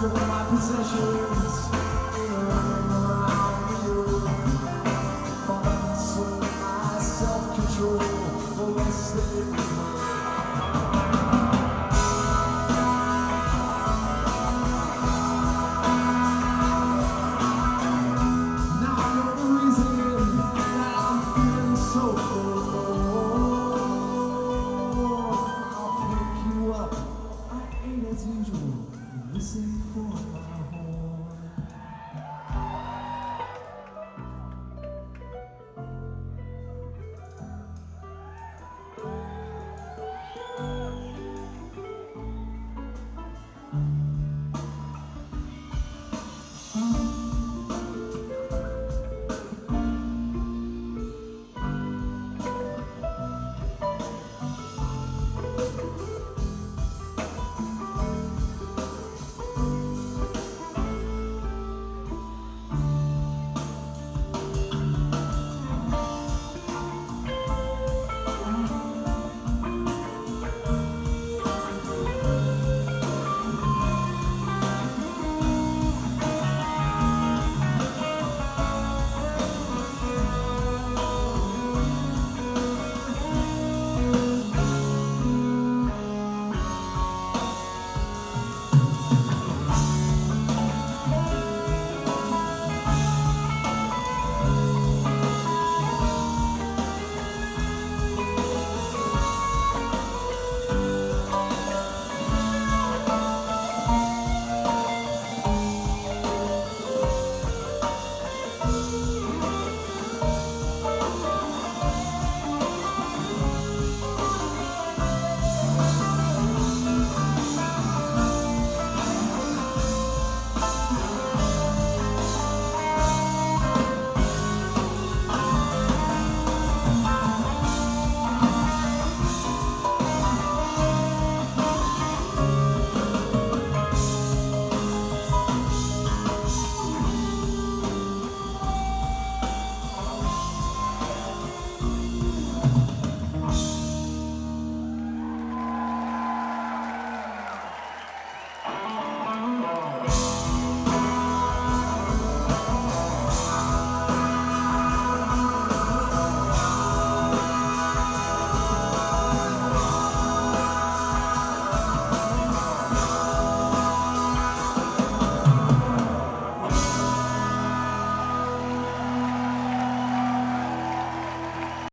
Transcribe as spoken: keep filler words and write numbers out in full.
Stripping my possessions, running around you. Balancing my self-control, the rest of it was mine. Now I know the reason that I'm feeling so low. I'll pick you up. I ain't as usual. Listen for a while.